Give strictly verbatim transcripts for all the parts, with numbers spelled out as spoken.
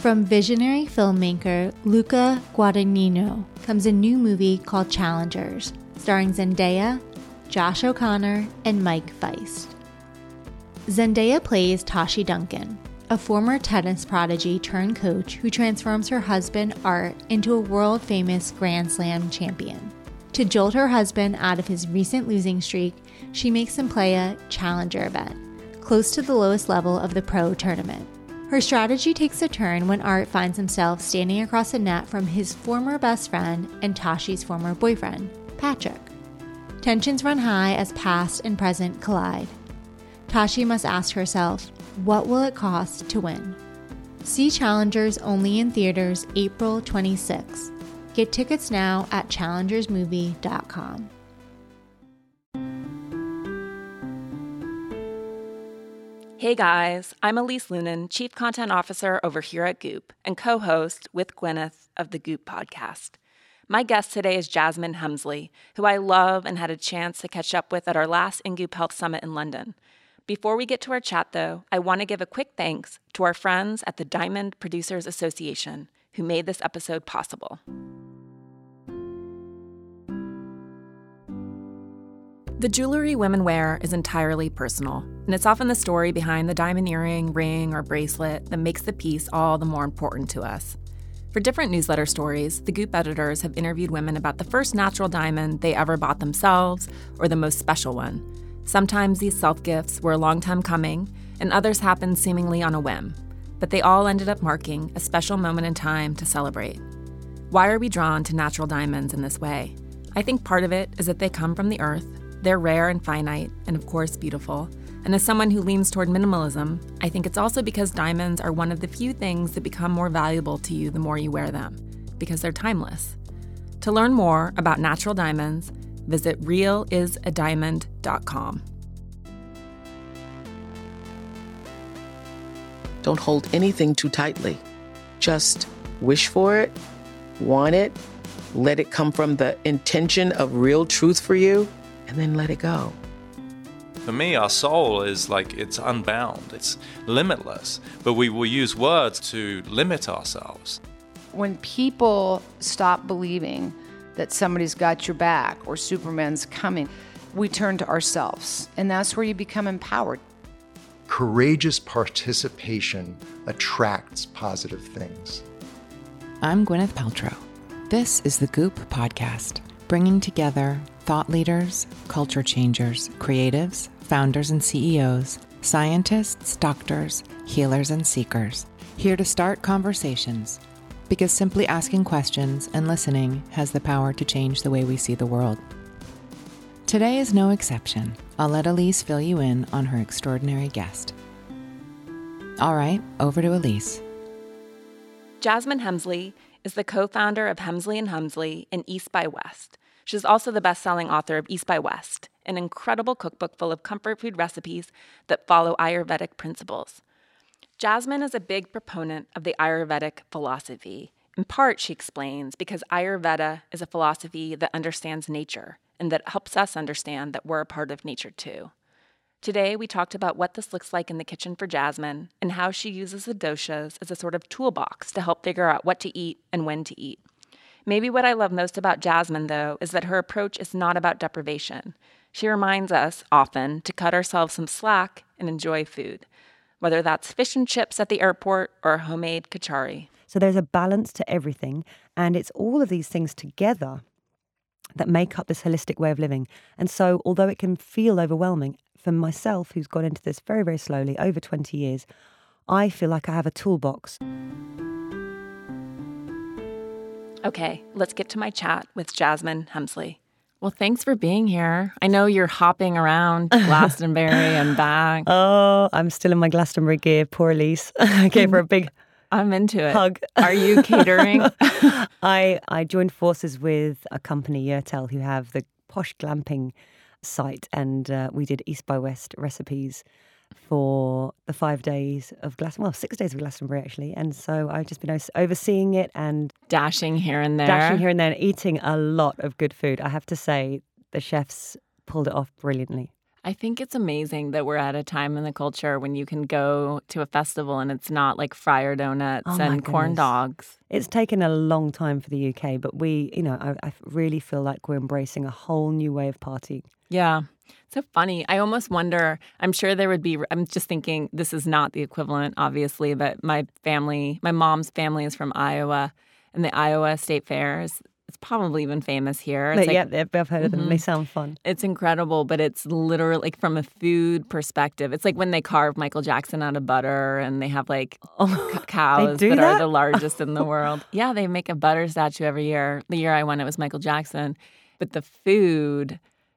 From visionary filmmaker Luca Guadagnino comes a new movie called Challengers, starring Zendaya, Josh O'Connor, and Mike Feist. Zendaya plays Tashi Duncan, a former tennis prodigy turned coach who transforms her husband Art into a world-famous Grand Slam champion. To jolt her husband out of his recent losing streak, she makes him play a challenger event, close to the lowest level of the pro tournament. Her strategy takes a turn when Art finds himself standing across the net from his former best friend and Tashi's former boyfriend, Patrick. Tensions run high as past and present collide. Tashi must ask herself, what will it cost to win? See Challengers only in theaters April twenty-sixth. Get tickets now at challengers movie dot com. Hey guys, I'm Elise Lunan, Chief Content Officer over here at Goop and co-host with Gwyneth of the Goop podcast. My guest today is Jasmine Hemsley, who I love and had a chance to catch up with at our last InGoop Health Summit in London. Before we get to our chat though, I want to give a quick thanks to our friends at the Diamond Producers Association who made this episode possible. The jewelry women wear is entirely personal, and it's often the story behind the diamond earring, ring, or bracelet that makes the piece all the more important to us. For different newsletter stories, the Goop editors have interviewed women about the first natural diamond they ever bought themselves or the most special one. Sometimes these self-gifts were a long time coming, and others happened seemingly on a whim, but they all ended up marking a special moment in time to celebrate. Why are we drawn to natural diamonds in this way? I think part of it is that they come from the earth. They're rare and finite, and of course beautiful. And as someone who leans toward minimalism, I think it's also because diamonds are one of the few things that become more valuable to you the more you wear them, because they're timeless. To learn more about natural diamonds, visit real is a diamond dot com. Don't hold anything too tightly. Just wish for it, want it, let it come from the intention of real truth for you, and then let it go. For me, our soul is like, it's unbound, it's limitless, but we will use words to limit ourselves. When people stop believing that somebody's got your back or Superman's coming, we turn to ourselves, and that's where you become empowered. Courageous participation attracts positive things. I'm Gwyneth Paltrow. This is the Goop podcast, bringing together thought leaders, culture changers, creatives, founders and C E Os, scientists, doctors, healers and seekers, here to start conversations, because simply asking questions and listening has the power to change the way we see the world. Today is no exception. I'll let Elise fill you in on her extraordinary guest. All right, over to Elise. Jasmine Hemsley is the co-founder of Hemsley and Hemsley and East by West. She's also the best-selling author of East by West, an incredible cookbook full of comfort food recipes that follow Ayurvedic principles. Jasmine is a big proponent of the Ayurvedic philosophy. In part, she explains, because Ayurveda is a philosophy that understands nature and that helps us understand that we're a part of nature too. Today, we talked about what this looks like in the kitchen for Jasmine and how she uses the doshas as a sort of toolbox to help figure out what to eat and when to eat. Maybe what I love most about Jasmine, though, is that her approach is not about deprivation. She reminds us, often, to cut ourselves some slack and enjoy food, whether that's fish and chips at the airport or homemade kachari. So there's a balance to everything, and it's all of these things together that make up this holistic way of living. And so, although it can feel overwhelming, for myself, who's gone into this very, very slowly, over twenty years, I feel like I have a toolbox. Okay, let's get to my chat with Jasmine Hemsley. Well, thanks for being here. I know you're hopping around Glastonbury and back. Oh, I'm still in my Glastonbury gear. Poor Elise. I gave her a big I'm into it. hug. Are you catering? I, I joined forces with a company, Yertel, who have the posh glamping site, and uh, we did East by West recipes for the five days of Glastonbury, well, six days of Glastonbury, actually. And so I've just been overseeing it and dashing here and there. Dashing here and there and eating a lot of good food. I have to say, the chefs pulled it off brilliantly. I think it's amazing that we're at a time in the culture when you can go to a festival and it's not like fryer donuts Oh, my and corn goodness. dogs. It's taken a long time for the U K, but we, you know, I, I really feel like we're embracing a whole new way of partying. Yeah. So funny. I almost wonder, I'm sure there would be, I'm just thinking this is not the equivalent, obviously, but my family, my mom's family is from Iowa, and the Iowa State Fairs, it's probably even famous here. It's But, like, yeah, I've heard of them. Mhm. They sound fun. It's incredible, but it's literally like from a food perspective. It's like when they carve Michael Jackson out of butter and they have like c- cows do that, are that? the largest in the world. Yeah, they make a butter statue every year. The year I went, it was Michael Jackson. But the food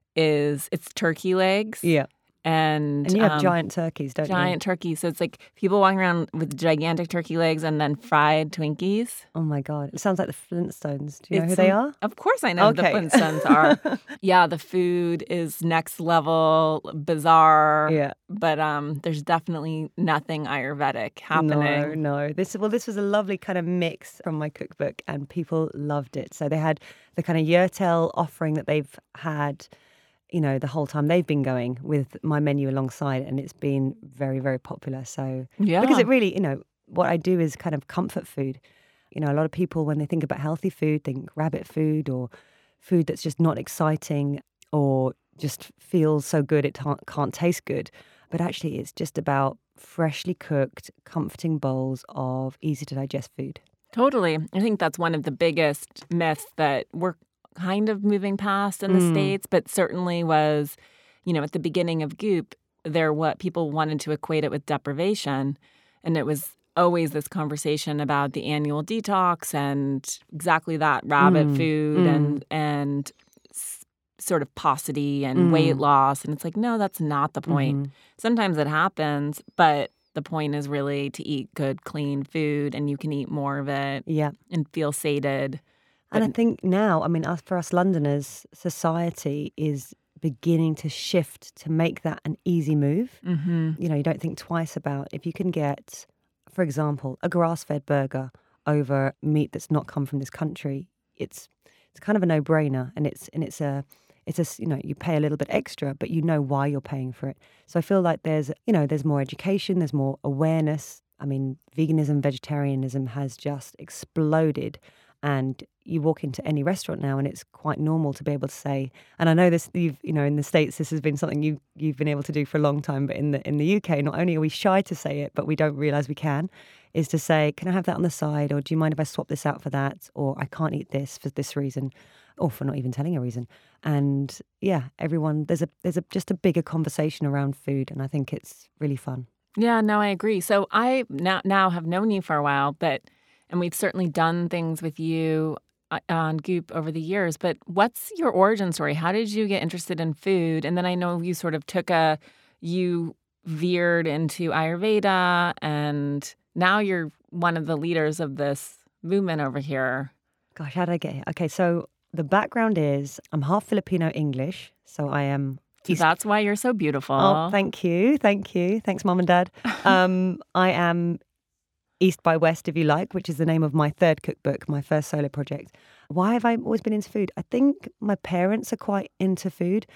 is, it's turkey legs. Yeah. And, And you have um, giant turkeys, don't giant turkey. So it's like people walking around with gigantic turkey legs and then fried Twinkies. you? Oh, my God. It sounds like the Flintstones. Do you know It's who they some- are? Of course I know Okay. who the Flintstones are. Yeah, the food is next level, bizarre. Yeah. But um, there's definitely nothing Ayurvedic happening. No, no. This well, this was a lovely kind of mix from my cookbook, and people loved it. So they had the kind of Yurtel offering that they've had, you know, the whole time they've been going with my menu alongside, and it's been very, very popular. So Yeah. because it really, you know, what I do is kind of comfort food. You know, a lot of people when they think about healthy food, think rabbit food or food that's just not exciting or just feels so good it can't, can't taste good. But actually, it's just about freshly cooked, comforting bowls of easy to digest food. Totally. I think that's one of the biggest myths that we're kind of moving past in the Mm. States, but certainly was, you know, at the beginning of Goop, there what people wanted to equate it with deprivation. And it was always this conversation about the annual detox and exactly that rabbit Mm. food Mm. and and s- sort of paucity and Mm. weight loss. And it's like, no, that's not the point. Mhm. Sometimes it happens, but the point is really to eat good, clean food, and you can eat more of it Yeah. and feel sated. And I But- think now, I mean, us, for us Londoners, society is beginning to shift to make that an easy move. Mhm. You know, you don't think twice about if you can get, for example, a grass-fed burger over meat that's not come from this country. It's it's kind of a no-brainer, and it's and it's a it's a s- you know, you pay a little bit extra, but you know why you're paying for it. So I feel like there's you know there's more education, there's more awareness. I mean, veganism, vegetarianism has just exploded. And you walk into any restaurant now, and it's quite normal to be able to say. And I know this, you've, you know, in the States, this has been something you you've been able to do for a long time. But in the in the U K, not only are we shy to say it, but we don't realise we can, is to say, "Can I have that on the side?" Or "Do you mind if I swap this out for that?" Or "I can't eat this for this reason," or for not even telling a reason. And yeah, everyone there's a there's a just a bigger conversation around food, and I think it's really fun. Yeah, no, I agree. So I now now have known you for a while, but and we've certainly done things with you uh, on Goop over the years. But what's your origin story? How did you get interested in food? And then I know you sort of took a you veered into Ayurveda, and now you're one of the leaders of this movement over here. Gosh, how did I get here? Okay, so the background is I'm half Filipino English, so I am. So East- that's why you're so beautiful. Oh, thank you, thank you, thanks, Mum and Dad. Um, I am East by West, if you like, which is the name of my third cookbook, my first solo project. Why have I always been into food? I think my parents are quite into food,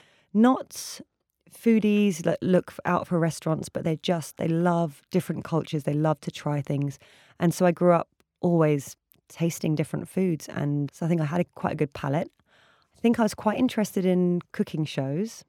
not foodies that look out for restaurants, but they just they love different cultures. They love to try things, and so I grew up always tasting different foods, and so I think I had a, quite a good palate. I think I was quite interested in cooking shows.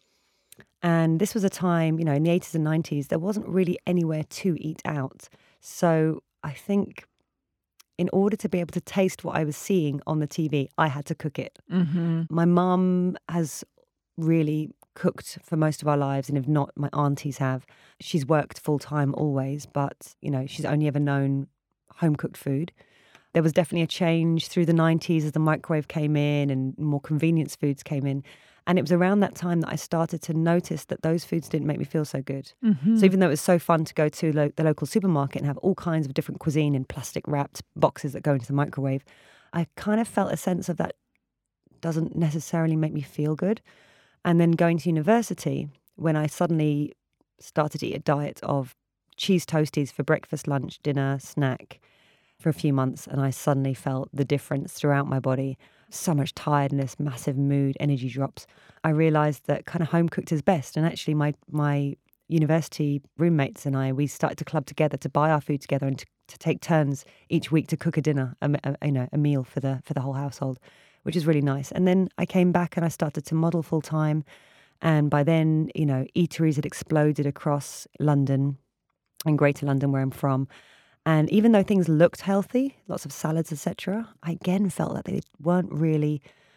And this was a time, you know, in the eighties and nineties, there wasn't really anywhere to eat out. So I think in order to be able to taste what I was seeing on the T V, I had to cook it. Mm-hmm. My mum has really cooked for most of our lives, and if not, my aunties have. She's worked full time always, but, you know, she's only ever known home cooked food. There was definitely a change through the nineties as the microwave came in and more convenience foods came in. And it was around that time that I started to notice that those foods didn't make me feel so good. Mm-hmm. So even though it was so fun to go to lo- the local supermarket and have all kinds of different cuisine in plastic wrapped boxes that go into the microwave, I kind of felt a sense of that doesn't necessarily make me feel good. And then going to university, when I suddenly started to eat a diet of cheese toasties for breakfast, lunch, dinner, snack for a few months, and I suddenly felt the difference throughout my body. so much tiredness, massive mood, energy drops, I realized that kind of home cooked is best. And actually my my university roommates and I, we started to club together to buy our food together and to, to take turns each week to cook a dinner, a, a, you know, a meal for the for the whole household, which is really nice. And then I came back and I started to model full time. And by then, you know, eateries had exploded across London and Greater London, where I'm from. And even though things looked healthy, lots of salads, et cetera, I again felt that they weren't really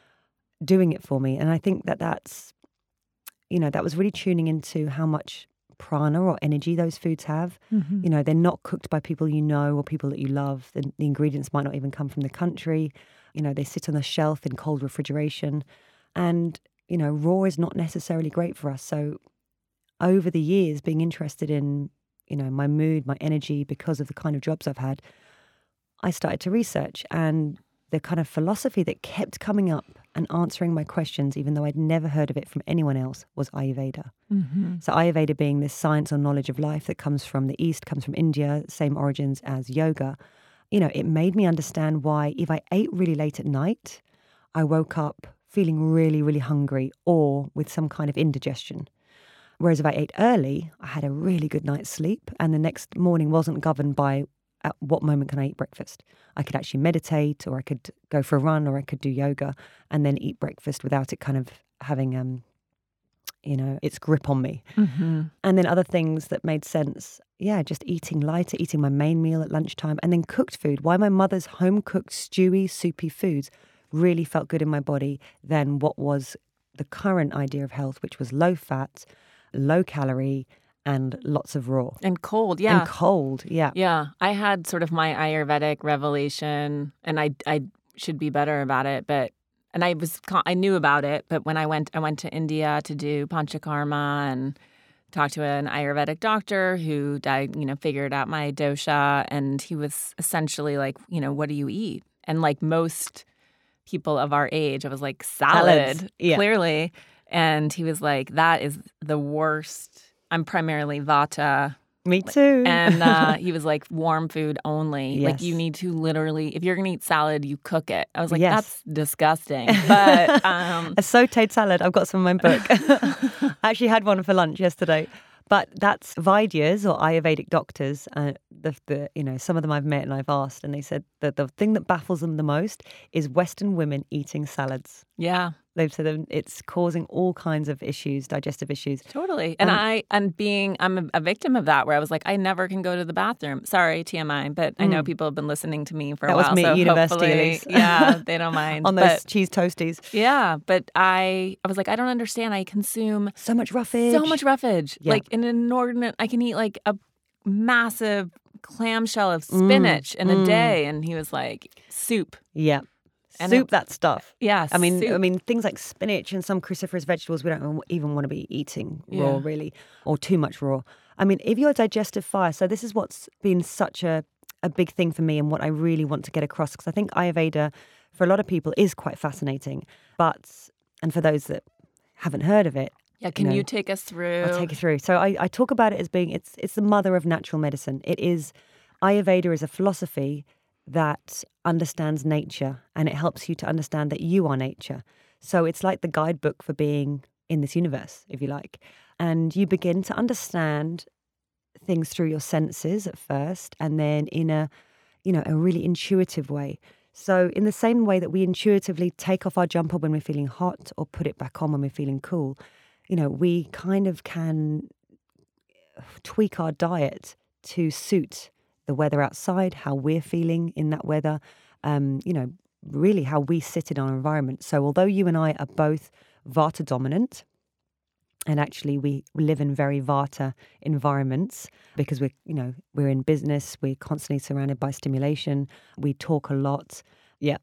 doing it for me. And I think that that's, you know, that was really tuning into how much prana or energy those foods have. Mm-hmm. You know, they're not cooked by people you know or people that you love. The, the ingredients might not even come from the country. You know, they sit on a shelf in cold refrigeration. And, you know, raw is not necessarily great for us. So over the years, being interested in, you know, my mood, my energy, because of the kind of jobs I've had, I started to research. And the kind of philosophy that kept coming up and answering my questions, even though I'd never heard of it from anyone else, was Ayurveda. Mm-hmm. So Ayurveda being this science or knowledge of life that comes from the East, comes from India, same origins as yoga. You know, it made me understand why if I ate really late at night, I woke up feeling really, really hungry or with some kind of indigestion. Whereas if I ate early, I had a really good night's sleep and the next morning wasn't governed by at what moment can I eat breakfast. I could actually meditate, or I could go for a run, or I could do yoga and then eat breakfast without it kind of having, um, you know, its grip on me. Mm-hmm. And then other things that made sense. Yeah, just eating lighter, eating my main meal at lunchtime, and then cooked food. Why my mother's home-cooked, stewy, soupy foods really felt good in my body than what was the current idea of health, which was low fat, low calorie, and lots of raw. And cold, yeah. And cold, yeah. Yeah. I had sort of my Ayurvedic revelation, and I I should be better about it, but and I was I knew about it, but when I went I went to India to do Panchakarma and talked to an Ayurvedic doctor who died, you know, figured out my dosha, and he was essentially like, you know, what do you eat? And like most people of our age, I was like, salad, yeah. Clearly. And he was like, that is the worst. I'm primarily Vata. Me too. And uh, he was like, warm food only. Yes. Like, you need to literally, if you're going to eat salad, you cook it. I was like, yes. That's disgusting. But um, a sauteed salad. I've got some in my book. I actually had one for lunch yesterday. But that's Vaidyas or Ayurvedic doctors. Uh, the, the you know some of them I've met and I've asked, and they said that the thing that baffles them the most is Western women eating salads. Yeah. They've said it's causing all kinds of issues, digestive issues. Totally. And um, I, and being, I'm a, a victim of that, where I was like, I never can go to the bathroom. Sorry, T M I, but I know mm. people have been listening to me for that a while. That was me so at university, Elise. Yeah, they don't mind. On those but, cheese toasties. Yeah, but I, I was like, I don't understand. I consume so much roughage. So much roughage. Yeah. Like an inordinate, I can eat like a massive clamshell of spinach mm. in a mm. day. And he was like, soup. Yeah. And soup it, that stuff. Yes. I mean, soup. I mean things like spinach and some cruciferous vegetables we don't even want to be eating raw, yeah. really, or too much raw. I mean, if your digestive fire, so this is what's been such a, a big thing for me and what I really want to get across, because I think Ayurveda, for a lot of people, is quite fascinating. But, and for those that haven't heard of it, yeah, can you, know, you take us through? I'll take you through. So I, I talk about it as being, it's it's the mother of natural medicine. It is, Ayurveda is a philosophy that understands nature, and it helps you to understand that you are nature. So it's like the guidebook for being in this universe, if you like. And you begin to understand things through your senses at first, and then in a, you know, a really intuitive way. So in the same way that we intuitively take off our jumper when we're feeling hot or put it back on when we're feeling cool, you know, we kind of can tweak our diet to suit the weather outside, how we're feeling in that weather, um, you know, really how we sit in our environment. So although you and I are both Vata dominant, and actually we live in very Vata environments because we're, you know, we're in business, we're constantly surrounded by stimulation, we talk a lot. Yeah.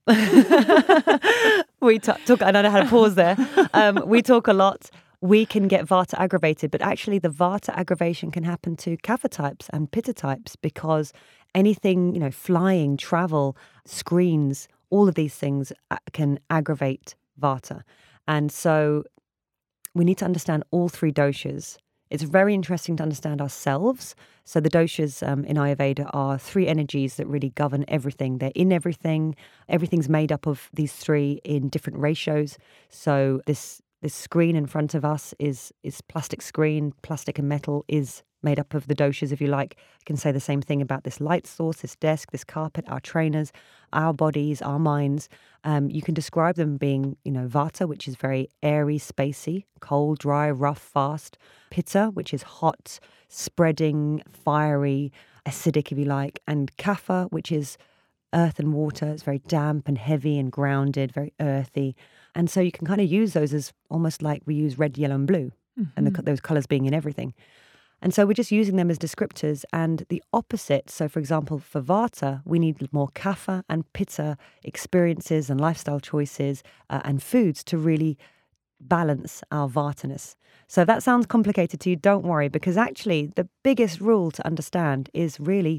we t- talk, I don't know how to pause there. Um, we talk a lot. We can get Vata aggravated, but actually the Vata aggravation can happen to Kapha types and Pitta types, because anything, you know, flying, travel, screens, all of these things can aggravate Vata. And so we need to understand all three doshas It's very interesting to understand ourselves. So the doshas um, in Ayurveda are three energies that really govern everything. They're in everything. Everything's made up of these three in different ratios. So this this screen in front of us is is plastic screen. Plastic and metal is made up of the doshas, if you like. I can say the same thing about this light source, this desk, this carpet, our trainers, our bodies, our minds. Um, you can describe them being, you know, vata, which is very airy, spacey, cold, dry, rough, fast. Pitta, which is hot, spreading, fiery, acidic, if you like. And kapha, which is earth and water. It's very damp and heavy and grounded, very earthy. And so you can kind of use those as almost like we use red, yellow, and blue, mm-hmm. and the, those colors being in everything. And so we're just using them as descriptors. And the opposite, so for example, for vata, we need more kapha and pitta experiences and lifestyle choices uh, and foods to really balance our vataness. So if that sounds complicated to you, don't worry, because actually the biggest rule to understand is really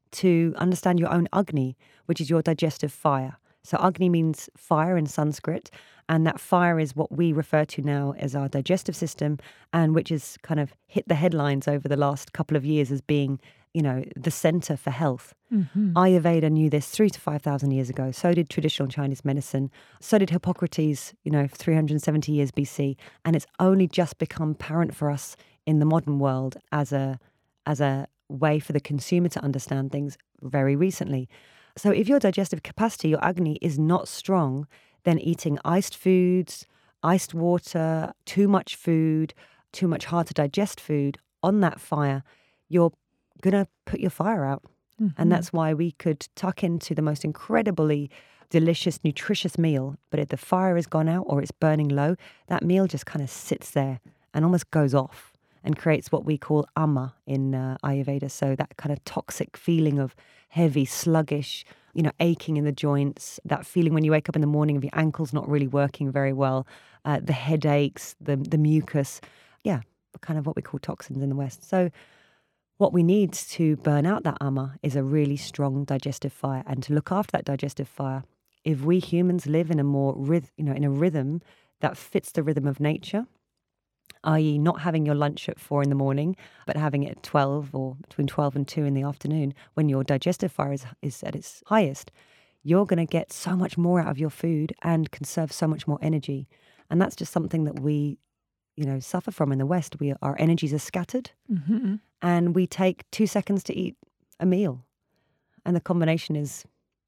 to understand your own Agni, which is your digestive fire. So Agni means fire in Sanskrit, and that fire is what we refer to now as our digestive system, and which has kind of hit the headlines over the last couple of years as being, you know, the center for health. Mm-hmm. Ayurveda knew this three to five thousand years ago. So did traditional Chinese medicine. So did Hippocrates, you know, three hundred seventy years B C. And it's only just become apparent for us in the modern world as a as a way for the consumer to understand things very recently. So if your digestive capacity, your Agni, is not strong, then eating iced foods, iced water, too much food, too much hard to digest food on that fire, you're going to put your fire out. Mm-hmm. And that's why we could tuck into the most incredibly delicious, nutritious meal, but if the fire has gone out or it's burning low, that meal just kind of sits there and almost goes off and creates what we call ama in uh, Ayurveda. So that kind of toxic feeling of heavy, sluggish, you know, aching in the joints, that feeling when you wake up in the morning of your ankles not really working very well, uh, the headaches, the the mucus, yeah, kind of what we call toxins in the West. So what we need to burn out that ama is a really strong digestive fire. And to look after that digestive fire, if we humans live in a more, ryth- you know, in a rhythm that fits the rhythm of nature, that is not having your lunch at four in the morning, but having it at twelve or between twelve and two in the afternoon, when your digestive fire is, is at its highest, you're going to get so much more out of your food and conserve so much more energy. And that's just something that we, you know, suffer from in the West. We Our energies are scattered, mm-hmm. and we take two seconds to eat a meal. And the combination is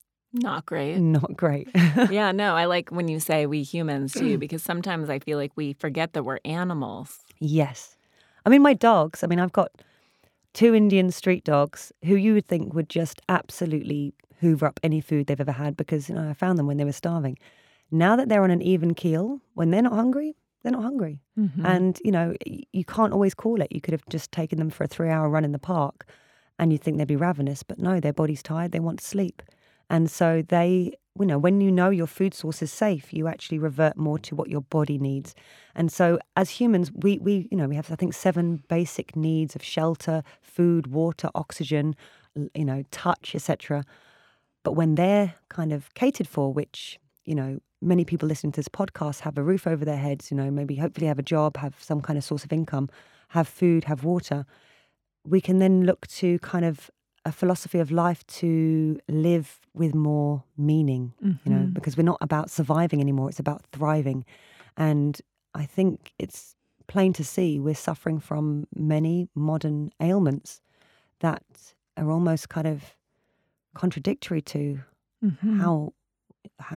not great. Not great. Yeah, no, I like when you say we humans too, because sometimes I feel like we forget that we're animals. Yes. I mean, my dogs, I mean, I've got two Indian street dogs who you would think would just absolutely hoover up any food they've ever had because, you know, I found them when they were starving. Now that they're on an even keel, when they're not hungry, they're not hungry. Mm-hmm. And, you know, you can't always call it. You could have just taken them for a three-hour run in the park and you'd think they'd be ravenous. But no, their body's tired. They want to sleep. And so they, you know, when you know your food source is safe, you actually revert more to what your body needs. And so as humans, we, we you know, we have, I think, seven basic needs of shelter, food, water, oxygen, you know, touch, et cetera. But when they're kind of catered for, which, you know, many people listening to this podcast have a roof over their heads, you know, maybe hopefully have a job, have some kind of source of income, have food, have water, we can then look to kind of a philosophy of life to live with more meaning, mm-hmm. you know, because we're not about surviving anymore. It's about thriving. And I think it's plain to see we're suffering from many modern ailments that are almost kind of contradictory to mm-hmm. how, how...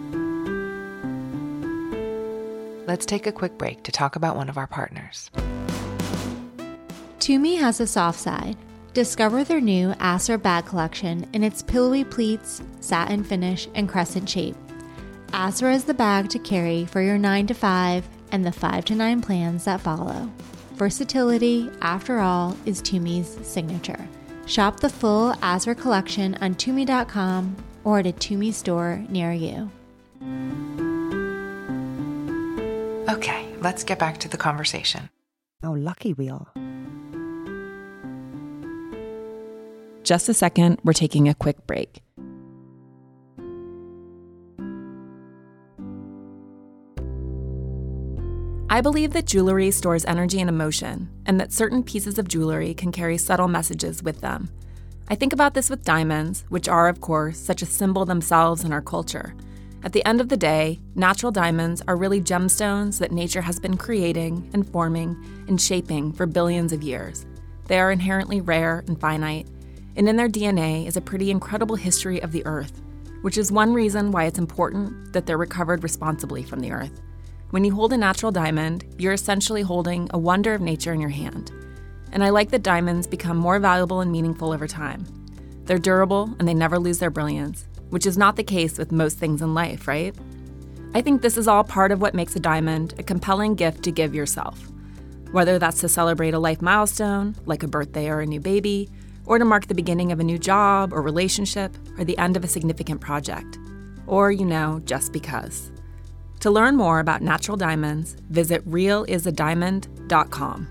Let's take a quick break to talk about one of our partners. Tumi has a soft side. Discover their new Asra bag collection in its pillowy pleats, satin finish, and crescent shape. Asra is the bag to carry for your nine to five and the five to nine plans that follow. Versatility, after all, is Tumi's signature. Shop the full Asra collection on Tumi dot com or at a Tumi store near you. Okay, let's get back to the conversation. How lucky we are. Just a second, we're taking a quick break. I believe that jewelry stores energy and emotion, and that certain pieces of jewelry can carry subtle messages with them. I think about this with diamonds, which are, of course, such a symbol themselves in our culture. At the end of the day, natural diamonds are really gemstones that nature has been creating and forming and shaping for billions of years. They are inherently rare and finite, and in their D N A is a pretty incredible history of the Earth, which is one reason why it's important that they're recovered responsibly from the Earth. When you hold a natural diamond, you're essentially holding a wonder of nature in your hand. And I like that diamonds become more valuable and meaningful over time. They're durable and they never lose their brilliance, which is not the case with most things in life, right? I think this is all part of what makes a diamond a compelling gift to give yourself. Whether that's to celebrate a life milestone, like a birthday or a new baby, or to mark the beginning of a new job or relationship, or the end of a significant project. Or, you know, just because. To learn more about natural diamonds, visit real is a diamond dot com.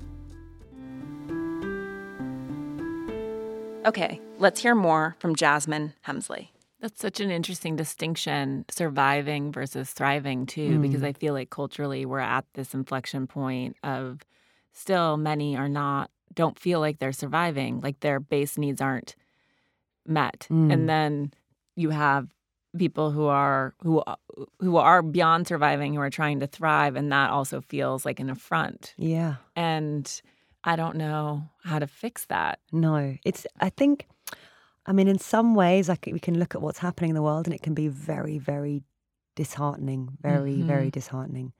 Okay, let's hear more from Jasmine Hemsley. That's such an interesting distinction, surviving versus thriving, too, mm. because I feel like culturally we're at this inflection point of still many are not, don't feel like they're surviving, like their base needs aren't met. Mm. And then you have people who are who who are beyond surviving, who are trying to thrive, and that also feels like an affront. Yeah. And I don't know how to fix that. No, it's, I think, I mean, in some ways, like we can look at what's happening in the world and it can be very, very disheartening, very, mm-hmm. very disheartening.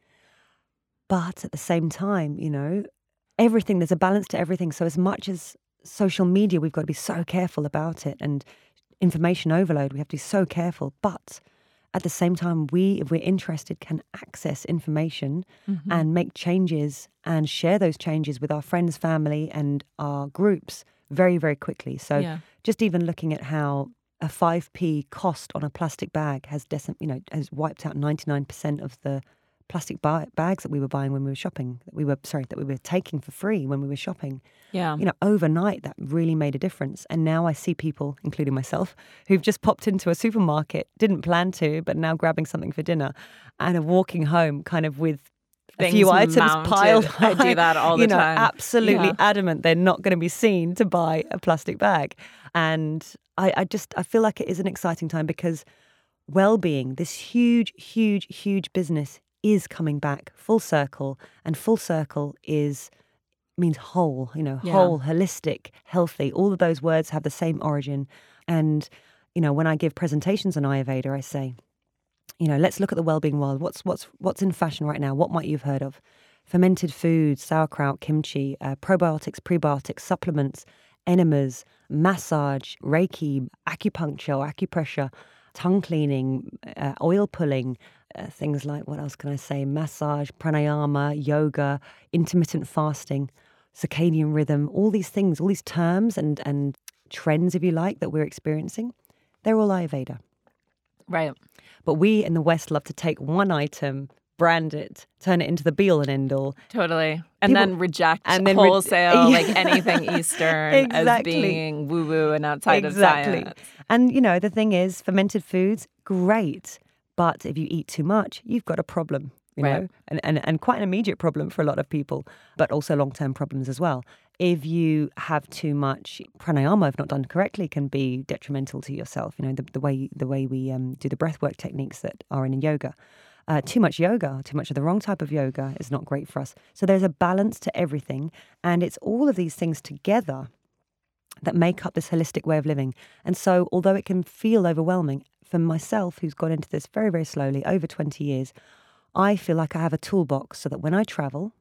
But at the same time, you know, everything, there's a balance to everything. So as much as social media, we've got to be so careful about it, and information overload, we have to be so careful. But at the same time, we, if we're interested, can access information mm-hmm. and make changes and share those changes with our friends, family, and our groups very, very quickly. So yeah. just even looking at how a five p cost on a plastic bag has, decim- you know, has wiped out ninety-nine percent of the plastic ba- bags that we were buying when we were shopping, that we were, sorry, that we were taking for free when we were shopping. Yeah. You know, overnight, that really made a difference. And now I see people, including myself, who've just popped into a supermarket, didn't plan to, but now grabbing something for dinner and are walking home kind of with Things a few items mounted. piled high. I do that all the you know, time. Absolutely yeah. adamant they're not going to be seen to buy a plastic bag. And I, I just, I feel like it is an exciting time because well-being, this huge, huge, huge business is coming back full circle, and full circle is means whole, you know, yeah. whole, holistic, healthy. All of those words have the same origin. And, you know, when I give presentations on Ayurveda, I say, you know, let's look at the well-being world. What's what's what's in fashion right now? What might you have heard of? Fermented foods, sauerkraut, kimchi, uh, probiotics, prebiotics, supplements, enemas, massage, Reiki, acupuncture, or acupressure, tongue cleaning, uh, oil pulling, uh, things like, what else can I say? Massage, pranayama, yoga, intermittent fasting, circadian rhythm, all these things, all these terms and, and trends, if you like, that we're experiencing, they're all Ayurveda. Right. But we in the West love to take one item, brand it, turn it into the be-all and end-all. Totally. And People, then reject and then wholesale, re- like anything Eastern exactly. as being woo-woo and outside exactly. of science. And, you know, the thing is, fermented foods, great. But if you eat too much, you've got a problem, you right. know, and, and, and quite an immediate problem for a lot of people, but also long-term problems as well. If you have too much pranayama, if not done correctly, can be detrimental to yourself. You know, the, the way the way we um, do the breathwork techniques that are in yoga. Uh, too much yoga, too much of the wrong type of yoga is not great for us. So there's a balance to everything. And it's all of these things together that make up this holistic way of living. And so although it can feel overwhelming, for myself, who's gone into this very, very slowly, over twenty years, I feel like I have a toolbox so that when I travel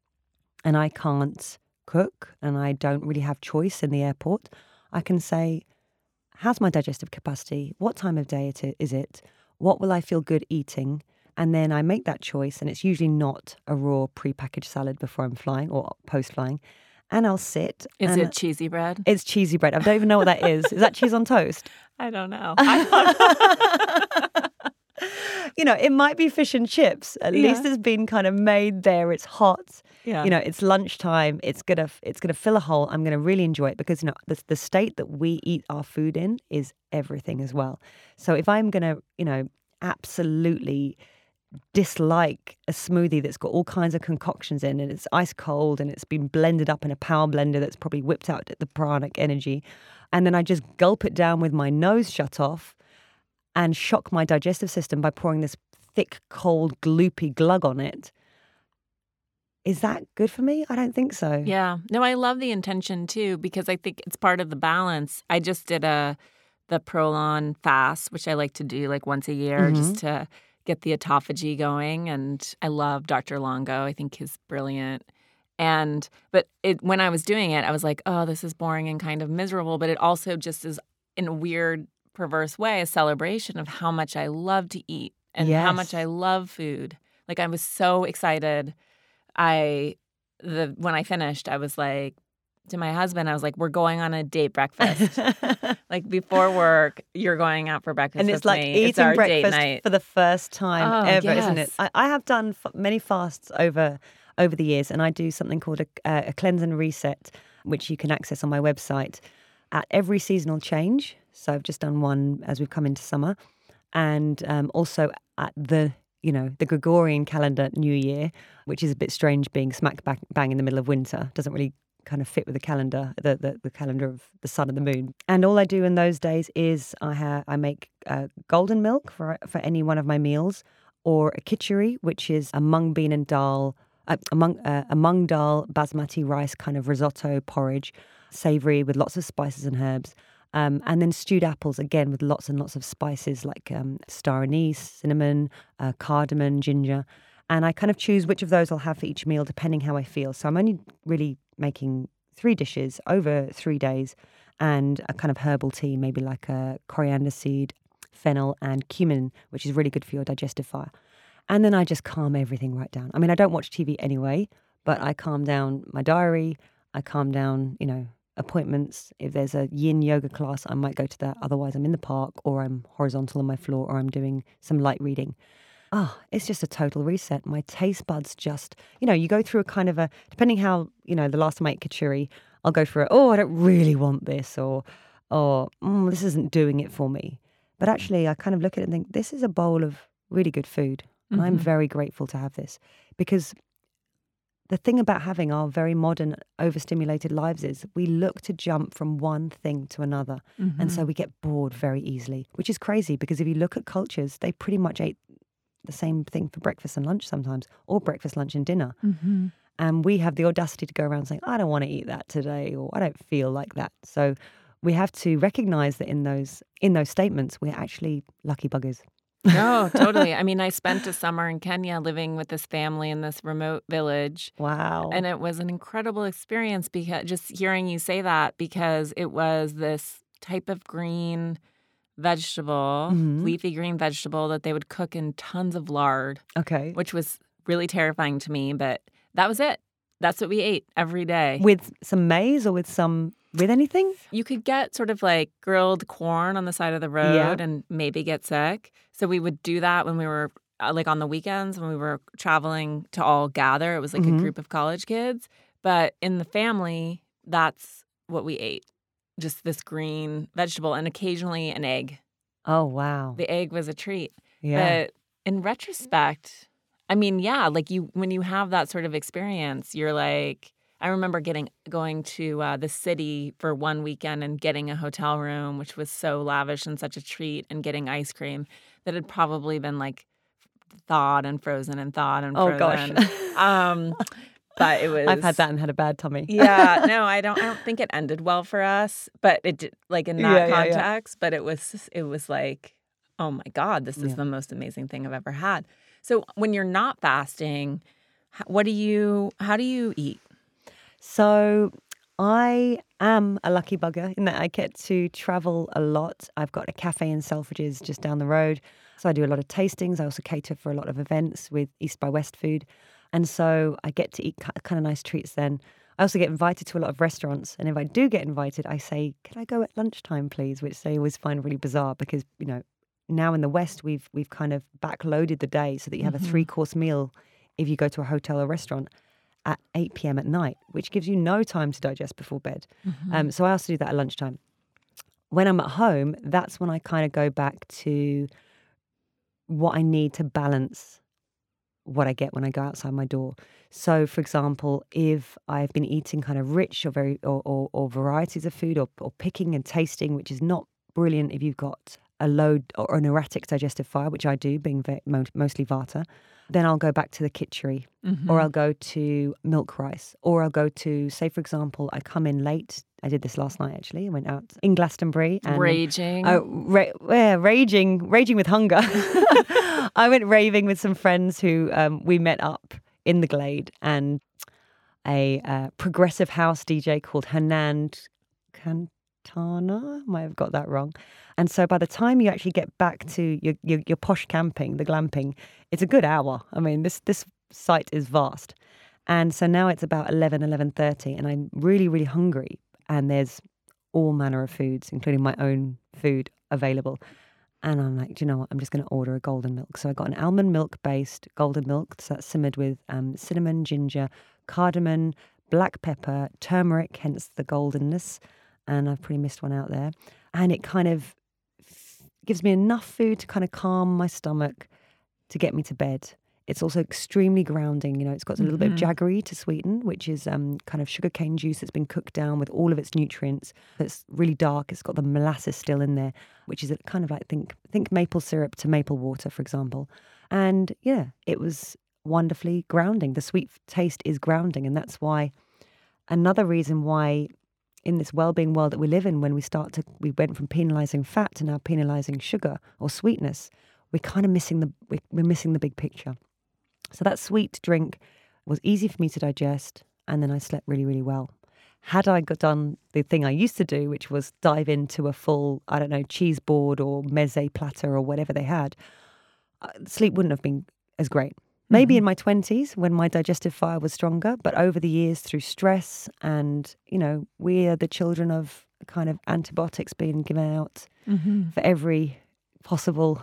and I can't cook and I don't really have choice in the airport, I can say, how's my digestive capacity? What time of day it is it? What will I feel good eating? And then I make that choice, and it's usually not a raw prepackaged salad before I'm flying or post-flying. And I'll sit. Is and it cheesy bread? It's cheesy bread. I don't even know what that is. Is that cheese on toast? I don't know. I don't You know, it might be fish and chips. At yeah. least it's been kind of made there. It's hot. Yeah. You know, it's lunchtime. It's gonna it's gonna fill a hole. I'm gonna really enjoy it because, you know, the the state that we eat our food in is everything as well. So if I'm gonna, you know, absolutely dislike a smoothie that's got all kinds of concoctions in and it's ice cold and it's been blended up in a power blender that's probably whipped out the pranic energy. And then I just gulp it down with my nose shut off and shock my digestive system by pouring this thick, cold, gloopy glug on it. Is that good for me? I don't think so. Yeah. No, I love the intention too, because I think it's part of the balance. I just did a the Prolon fast, which I like to do like once a year mm-hmm. just to get the autophagy going. And I love Doctor Longo. I think he's brilliant. And but it, when I was doing it, I was like, oh, this is boring and kind of miserable. But it also just is, in a weird, perverse way, a celebration of how much I love to eat and yes. how much I love food. Like, I was so excited. I the when I finished, I was like to my husband, I was like, we're going on a date breakfast. Like, before work, you're going out for breakfast and with it's like me. eating it's our breakfast date night. For the first time oh, ever, yes. isn't it? I, I have done f- many fasts over over the years, and I do something called a, uh, a cleanse and reset, which you can access on my website at every seasonal change. So I've just done one as we've come into summer, and um, also at the you know the Gregorian calendar New Year, which is a bit strange being smack back, bang in the middle of winter. Doesn't really kind of fit with the calendar, the, the the calendar of the sun and the moon. And all I do in those days is I ha- I make uh, golden milk for for any one of my meals, or a khichdi, which is a mung bean and dal. Uh, a, mung, uh, a mung dal basmati rice kind of risotto porridge, savoury with lots of spices and herbs. Um, and then stewed apples, again, with lots and lots of spices like um, star anise, cinnamon, uh, cardamom, ginger. And I kind of choose which of those I'll have for each meal depending how I feel. So I'm only really making three dishes over three days and a kind of herbal tea, maybe like a coriander seed, fennel and cumin, which is really good for your digestive fire. And then I just calm everything right down. I mean, I don't watch T V anyway, but I calm down my diary. I calm down, you know, appointments. If there's a yin yoga class, I might go to that. Otherwise, I'm in the park or I'm horizontal on my floor or I'm doing some light reading. Oh, it's just a total reset. My taste buds just, you know, you go through a kind of a, depending how, you know, the last time I ate khichdi, I'll go through, oh, I don't really want this, or, or mm, this isn't doing it for me. But actually, I kind of look at it and think, this is a bowl of really good food. And mm-hmm. I'm very grateful to have this, because the thing about having our very modern, overstimulated lives is we look to jump from one thing to another. Mm-hmm. And so we get bored very easily, which is crazy, because if you look at cultures, they pretty much ate the same thing for breakfast and lunch sometimes, or breakfast, lunch and dinner. Mm-hmm. And we have the audacity to go around saying, I don't want to eat that today, or I don't feel like that. So we have to recognize that in those in those statements, we're actually lucky buggers. No, totally. I mean, I spent a summer in Kenya living with this family in this remote village. Wow. And it was an incredible experience, because just hearing you say that, because it was this type of green vegetable, mm-hmm. leafy green vegetable that they would cook in tons of lard. Okay. Which was really terrifying to me, but that was it. That's what we ate every day. With some maize or with some... With anything? You could get sort of like grilled corn on the side of the road yeah. and maybe get sick. So we would do that when we were uh, like on the weekends when we were traveling to all gather. It was like mm-hmm. a group of college kids. But in the family, that's what we ate. Just this green vegetable and occasionally an egg. Oh, wow. The egg was a treat. Yeah. But in retrospect, I mean, yeah, like you when you have that sort of experience, you're like... I remember getting going to uh, the city for one weekend and getting a hotel room, which was so lavish and such a treat, and getting ice cream that had probably been like thawed and frozen and thawed and frozen. Oh gosh. um, but it was. I've had that and had a bad tummy. Yeah, no, I don't. I don't think it ended well for us, but it did, like in that yeah, context. Yeah, yeah. But it was. It was like, oh my God, this is yeah. the most amazing thing I've ever had. So when you're not fasting, what do you? How do you eat? So I am a lucky bugger in that I get to travel a lot. I've got a cafe in Selfridges just down the road. So I do a lot of tastings. I also cater for a lot of events with East by West food. And so I get to eat kind of nice treats then. I also get invited to a lot of restaurants. And if I do get invited, I say, can I go at lunchtime, please? Which they always find really bizarre because, you know, now in the West, we've we've kind of backloaded the day so that you have mm-hmm. a three-course meal if you go to a hotel or restaurant at eight p.m. at night, which gives you no time to digest before bed. Mm-hmm. Um, so I also do that at lunchtime. When I'm at home, that's when I kind of go back to what I need to balance what I get when I go outside my door. So, for example, if I've been eating kind of rich or very or, or, or varieties of food or, or picking and tasting, which is not brilliant if you've got a low or an erratic digestive fire, which I do, being very, mostly Vata, then I'll go back to the khichdi, mm-hmm. or I'll go to milk rice, or I'll go to, say, for example, I come in late. I did this last night, actually. I went out in Glastonbury. And, raging. Uh, ra- yeah, raging, raging with hunger. I went raving with some friends who um, we met up in the Glade, and a uh, progressive house D J called Hernan Cantana. Might have got that wrong. And so by the time you actually get back to your, your, your posh camping, the glamping, it's a good hour. I mean, this this site is vast. And so now it's about eleven, eleven thirty, and I'm really, really hungry. And there's all manner of foods, including my own food, available. And I'm like, do you know what? I'm just going to order a golden milk. So I got an almond milk-based golden milk. So that's simmered with um, cinnamon, ginger, cardamom, black pepper, turmeric, hence the goldenness. And I've pretty missed one out there. And it kind of gives me enough food to kind of calm my stomach to get me to bed. It's also extremely grounding. You know, it's got a little mm-hmm. bit of jaggery to sweeten, which is um, kind of sugarcane juice that's been cooked down with all of its nutrients. It's really dark. It's got the molasses still in there, which is a kind of like, think think maple syrup to maple water, for example. And yeah, it was wonderfully grounding. The sweet taste is grounding. And that's why, another reason why in this well-being world that we live in, when we start to, we went from penalising fat to now penalising sugar or sweetness, we're kind of missing the, we're missing the big picture. So that sweet drink was easy for me to digest, and then I slept really, really well. Had I got done the thing I used to do, which was dive into a full, I don't know, cheese board or meze platter or whatever they had, uh, sleep wouldn't have been as great. Maybe mm-hmm. in my twenties when my digestive fire was stronger, but over the years through stress and, you know, we are the children of kind of antibiotics being given out mm-hmm. for every possible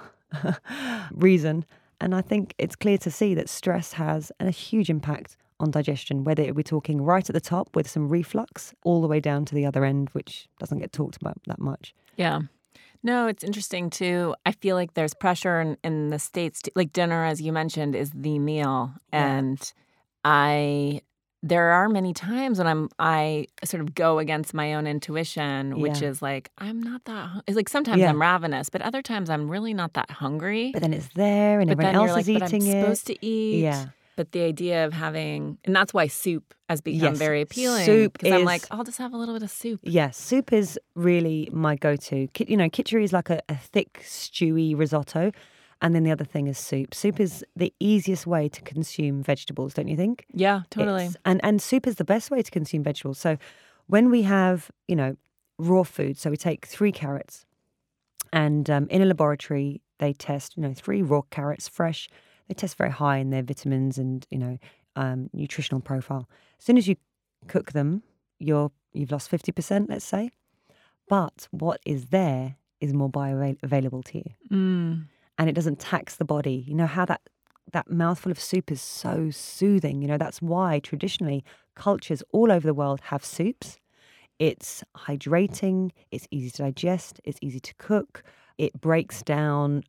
reason. And I think it's clear to see that stress has a huge impact on digestion, whether we're talking right at the top with some reflux all the way down to the other end, which doesn't get talked about that much. Yeah. No, it's interesting, too. I feel like there's pressure in, in the States. To, like dinner, as you mentioned, is the meal. Yeah. And I... There are many times when I'm I sort of go against my own intuition, which yeah. is like, I'm not that, it's like sometimes yeah. I'm ravenous, but other times I'm really not that hungry. But then it's there and but everyone else like, is eating but I'm it. supposed to eat. Yeah. But the idea of having, and that's why soup has become yes. very appealing. Soup Because is, I'm like, I'll just have a little bit of soup. Yes, yeah, soup is really my go-to. You know, khichdi is like a, a thick, stewy risotto. And then the other thing is soup. Soup is the easiest way to consume vegetables, don't you think? Yeah, totally. It's, and, and soup is the best way to consume vegetables. So when we have, you know, raw food, so we take three carrots and um, in a laboratory, they test, you know, three raw carrots, fresh. They test very high in their vitamins and, you know, um, nutritional profile. As soon as you cook them, you're, you've lost fifty percent, let's say. But what is there is more bioavailable to you. Mm. And it doesn't tax the body. You know how that, that mouthful of soup is so soothing. You know, that's why traditionally cultures all over the world have soups. It's hydrating, it's easy to digest, it's easy to cook. It breaks down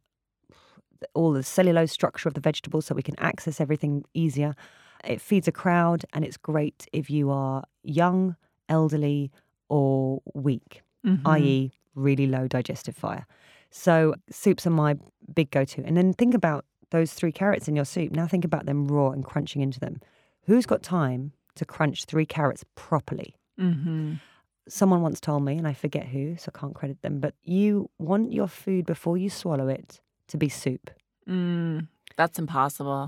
all the cellulose structure of the vegetables so we can access everything easier. It feeds a crowd, and it's great if you are young, elderly, or weak, mm-hmm. that is really low digestive fire. So soups are my big go-to. And then think about those three carrots in your soup. Now think about them raw and crunching into them. Who's got time to crunch three carrots properly? Mm-hmm. Someone once told me, and I forget who, so I can't credit them, but you want your food before you swallow it to be soup. Mm, that's impossible.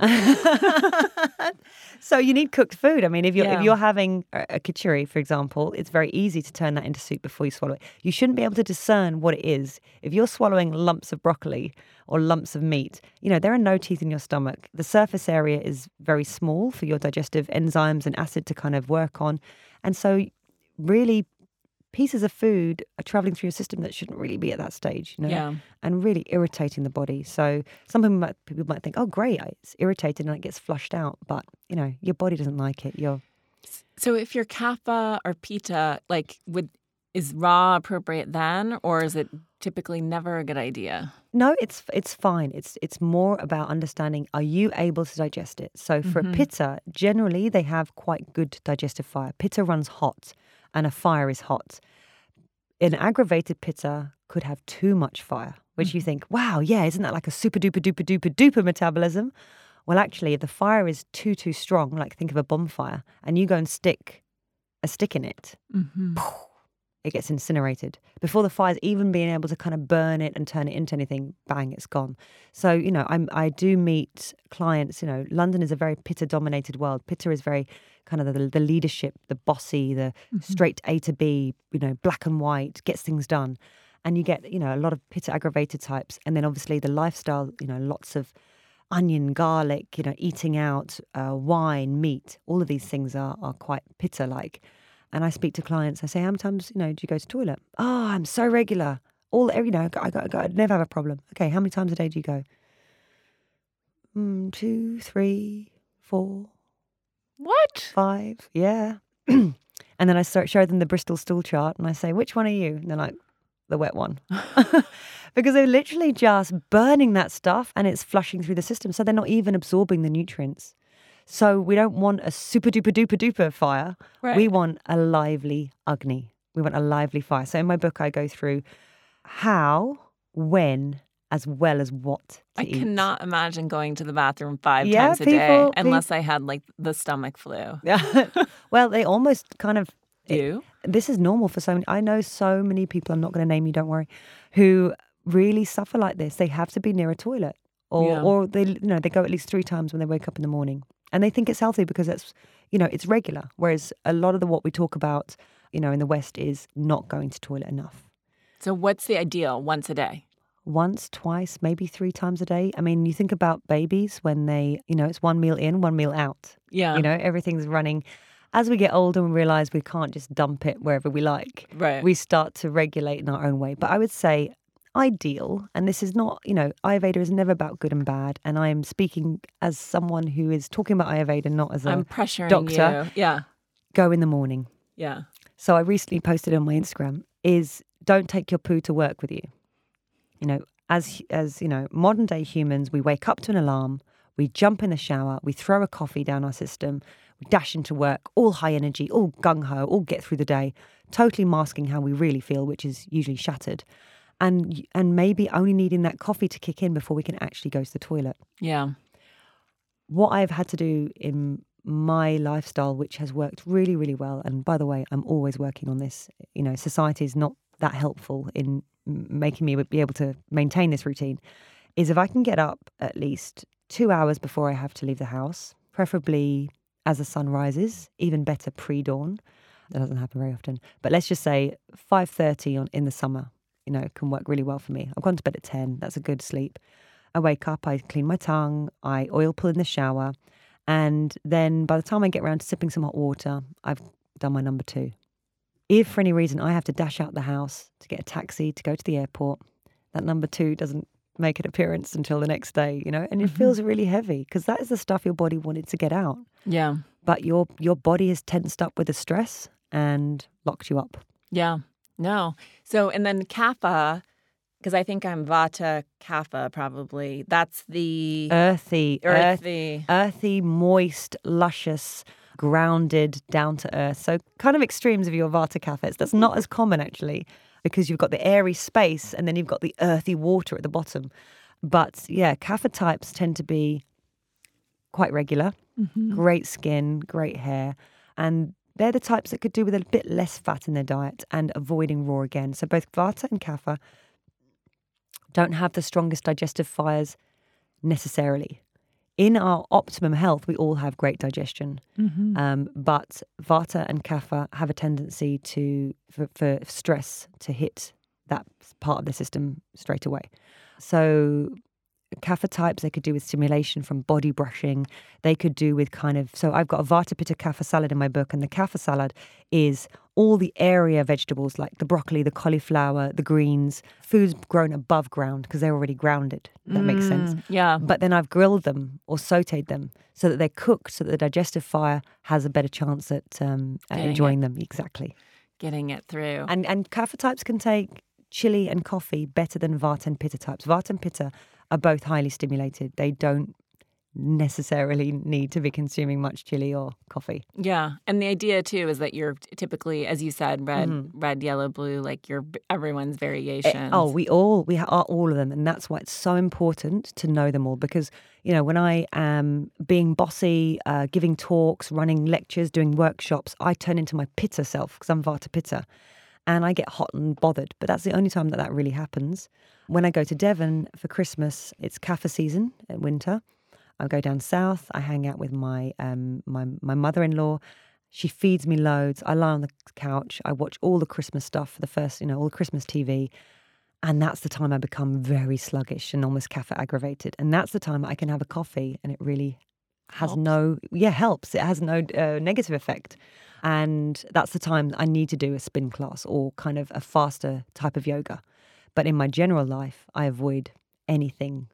So you need cooked food. I mean, if you're yeah. if you're having a, a khichdi, for example, it's very easy to turn that into soup before you swallow it. You shouldn't be able to discern what it is. If you're swallowing lumps of broccoli or lumps of meat, you know, there are no teeth in your stomach. The surface area is very small for your digestive enzymes and acid to kind of work on. And so really pieces of food are traveling through your system that shouldn't really be at that stage, you know, yeah. and really irritating the body. So some people might, people might think, oh, great, it's irritated and it gets flushed out. But, you know, your body doesn't like it. You're... So if you're kapha or pitta, like would is raw appropriate then, or is it typically never a good idea? No, it's it's fine. It's it's more about understanding, are you able to digest it? So for Mhm. a pitta, generally they have quite good digestive fire. Pitta runs hot and a fire is hot. An aggravated pitta could have too much fire, which you think, wow, yeah, isn't that like a super duper duper duper duper metabolism? Well, actually, if the fire is too, too strong, like think of a bonfire, and you go and stick a stick in it, Mhm. it gets incinerated. Before the fire's even being able to kind of burn it and turn it into anything, bang, it's gone. So, you know, I'm, I do meet clients, you know, London is a very pitta-dominated world. Pitta is very kind of the, the leadership, the bossy, the straight A to B, you know, black and white, gets things done. And you get, you know, a lot of pitta-aggravated types. And then obviously the lifestyle, you know, lots of onion, garlic, you know, eating out, uh, wine, meat, all of these things are, are quite pitta-like. And I speak to clients, I say, how many times, you know, do you go to the toilet? Oh, I'm so regular. All, you know, I, I, I never have a problem. Okay, how many times a day do you go? Mm, two, three, four. What? Five, yeah. And then I start show them the Bristol stool chart and I say, which one are you? And they're like, the wet one. Because they're literally just burning that stuff and it's flushing through the system. So they're not even absorbing the nutrients. So we don't want a super duper duper duper fire. Right. We want a lively Agni. We want a lively fire. So in my book, I go through how, when, as well as what to I eat. cannot imagine going to the bathroom five Yeah, times a day people- unless I had like the stomach flu. Yeah. Well, they almost kind of Do? This is normal for so many. I know so many people, I'm not going to name you, don't worry, who really suffer like this. They have to be near a toilet or, Yeah. or they, you know, they go at least three times when they wake up in the morning. And they think it's healthy because it's, you know, it's regular. Whereas a lot of the what we talk about, you know, in the West is not going to toilet enough. So what's the ideal? Once a day? Once, twice, maybe three times a day. I mean, you think about babies when they, you know, it's one meal in, one meal out. Yeah. You know, everything's running. As we get older and realize we can't just dump it wherever we like, Right. we start to regulate in our own way. But I would say ideal, and this is not, you know, Ayurveda is never about good and bad. And I am speaking as someone who is talking about Ayurveda, not as a I'm pressuring doctor. you. Yeah. Go in the morning. Yeah. So I recently posted on my Instagram is don't take your poo to work with you. You know, as, as you know, modern day humans, we wake up to an alarm, we jump in the shower, we throw a coffee down our system, we dash into work, all high energy, all gung-ho, all get through the day, totally masking how we really feel, which is usually shattered. And and maybe only needing that coffee to kick in before we can actually go to the toilet. Yeah. What I've had to do in my lifestyle, which has worked really, really well, and by the way, I'm always working on this, you know, society is not that helpful in m- making me be able to maintain this routine, is if I can get up at least two hours before I have to leave the house, preferably as the sun rises, even better pre-dawn. That doesn't happen very often. But let's just say five thirty on in the summer, you know, can work really well for me. I've gone to bed at ten. That's a good sleep. I wake up, I clean my tongue, I oil pull in the shower. And then by the time I get around to sipping some hot water, I've done my number two. If for any reason I have to dash out the house to get a taxi to go to the airport, that number two doesn't make an appearance until the next day, you know, and it feels really heavy because that is the stuff your body wanted to get out. Yeah. But your your body is tensed up with the stress and locked you up. Yeah. No. So, and then kapha, because I think I'm vata kapha probably. That's the Earthy, earth, earthy. earthy, moist, luscious, grounded, down to earth. So kind of extremes of your vata kaphas. That's not as common actually because you've got the airy space and then you've got the earthy water at the bottom. But yeah, kapha types tend to be quite regular, Mm-hmm. great skin, great hair. And they're the types that could do with a bit less fat in their diet and avoiding raw again. So both vata and kapha don't have the strongest digestive fires necessarily. In our optimum health, we all have great digestion. Mm-hmm. Um, but vata and kapha have a tendency to, for, for stress, to hit that part of the system straight away. So kapha types, they could do with stimulation from body brushing. They could do with kind of, so I've got a Vata Pitta Kapha salad in my book, and the kapha salad is all the area vegetables like the broccoli, the cauliflower, the greens, foods grown above ground because they're already grounded. If that makes sense. Yeah. But then I've grilled them or sauteed them so that they're cooked, so that the digestive fire has a better chance at, um, at Getting enjoying them. Exactly. getting it through. And and kapha types can take chili and coffee better than Vata and Pitta types. Vata and Pitta are both highly stimulated. They don't necessarily need to be consuming much chili or coffee. Yeah. And the idea too is that you're typically, as you said, red, Mm-hmm. red, yellow, blue, like you're everyone's variations. Oh, we all, we are all of them. And that's why it's so important to know them all. Because, you know, when I am being bossy, uh, giving talks, running lectures, doing workshops, I turn into my Pitta self because I'm Vata Pitta. And I get hot and bothered. But that's the only time that that really happens. When I go to Devon for Christmas, it's kapha season at winter. I go down south. I hang out with my um, my my mother-in-law. She feeds me loads. I lie on the couch. I watch all the Christmas stuff for the first, you know, all the Christmas T V. And that's the time I become very sluggish and almost kapha aggravated. And that's the time I can have a coffee and it really has Helps. no, yeah, helps. It has no uh, negative effect. And that's the time I need to do a spin class or kind of a faster type of yoga. But in my general life, I avoid anything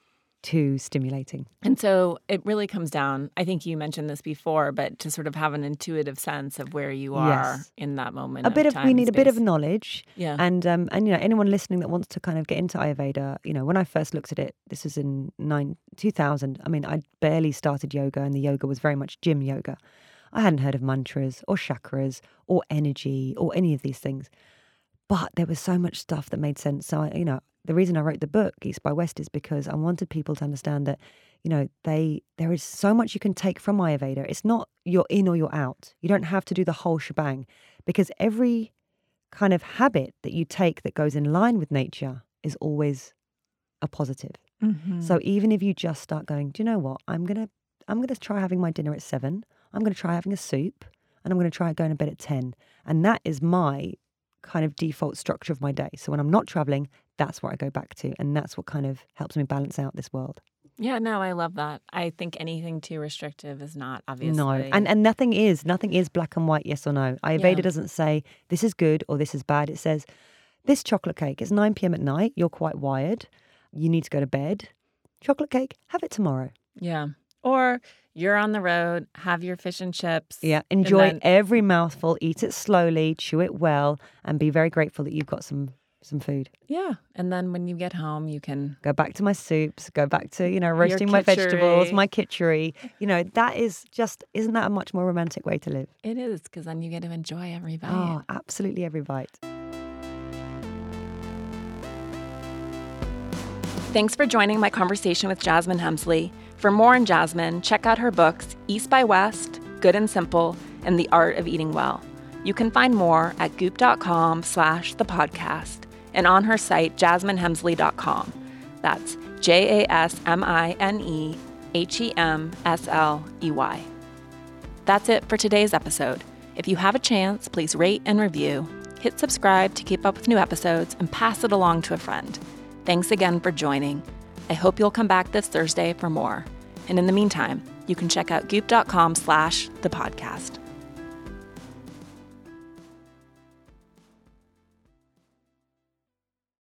too stimulating. And so it really comes down, I think you mentioned this before, but to sort of have an intuitive sense of where you are Yes. in that moment. A bit of, time we and need a bit of space. knowledge. Yeah. And, um, and, you know, anyone listening that wants to kind of get into Ayurveda, you know, when I first looked at it, this is in nine, two thousand, I mean, I barely started yoga and the yoga was very much gym yoga. I hadn't heard of mantras or chakras or energy or any of these things. But there was so much stuff that made sense. So, I, you know, the reason I wrote the book, East by West, is because I wanted people to understand that, you know, they there is so much you can take from Ayurveda. It's not you're in or you're out. You don't have to do the whole shebang because every kind of habit that you take that goes in line with nature is always a positive. Mm-hmm. So even if you just start going, do you know what? I'm going to I'm going to try having my dinner at seven. I'm going to try having a soup and I'm going to try going to bed at ten. And that is my kind of default structure of my day. So when I'm not traveling, that's what I go back to. And that's what kind of helps me balance out this world. Yeah, no, I love that. I think anything too restrictive is not, obviously. No, and and nothing is. Nothing is black and white, yes or no. Ayurveda Yeah. doesn't say this is good or this is bad. It says this chocolate cake, it's nine p.m. at night. You're quite wired. You need to go to bed. Chocolate cake, have it tomorrow. Yeah. Or you're on the road, have your fish and chips. Yeah, and enjoy then- every mouthful, eat it slowly, chew it well, and be very grateful that you've got some some food. Yeah. And then when you get home, you can... Go back to my soups, go back to, you know, roasting my kitchery. vegetables, my kitchery. You know, that is just, isn't that a much more romantic way to live? It is, because then you get to enjoy every bite. Oh, absolutely every bite. Thanks for joining my conversation with Jasmine Hemsley. For more on Jasmine, check out her books, East by West, Good and Simple, and The Art of Eating Well. You can find more at goop.com slash the podcast and on her site, jasmine hemsley dot com. That's J A S M I N E H E M S L E Y. That's it for today's episode. If you have a chance, please rate and review, hit subscribe to keep up with new episodes, and pass it along to a friend. Thanks again for joining. I hope you'll come back this Thursday for more. And in the meantime, you can check out goop.com slash the podcast.